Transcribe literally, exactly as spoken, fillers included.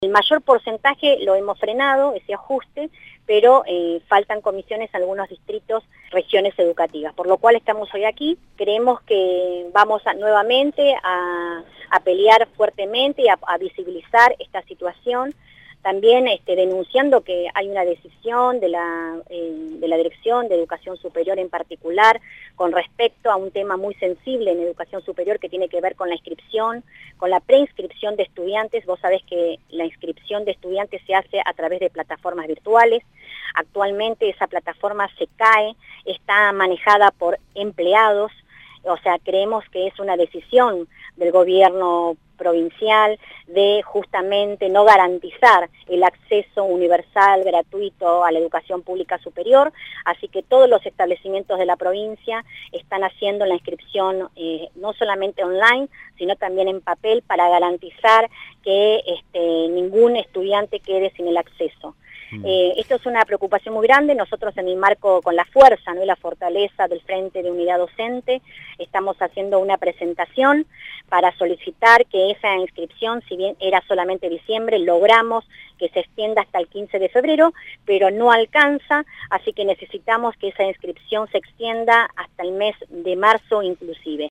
El mayor porcentaje lo hemos frenado, ese ajuste, pero eh, faltan comisiones en algunos distritos, regiones educativas, por lo cual estamos hoy aquí. Creemos que vamos a, nuevamente a, a pelear fuertemente y a, a visibilizar esta situación, también este, denunciando que hay una decisión de la, eh, de la Dirección de Educación Superior en particular con respecto a un tema muy sensible en educación superior que tiene que ver con la inscripción, con la preinscripción de estudiantes. Vos sabés que la inscripción de estudiantes se hace a través de plataformas virtuales. Actualmente esa plataforma se cae, está manejada por empleados, o sea, creemos que es una decisión del gobierno provincial de justamente no garantizar el acceso universal, gratuito a la educación pública superior, así que todos los establecimientos de la provincia están haciendo la inscripción eh, no solamente online, sino también en papel para garantizar que este, ningún estudiante quede sin el acceso. Eh, esto es una preocupación muy grande. Nosotros en el marco con la fuerza, ¿no? y la fortaleza del Frente de Unidad Docente estamos haciendo una presentación para solicitar que esa inscripción, si bien era solamente diciembre, logramos que se extienda hasta el quince de febrero, pero no alcanza, así que necesitamos que esa inscripción se extienda hasta el mes de marzo inclusive.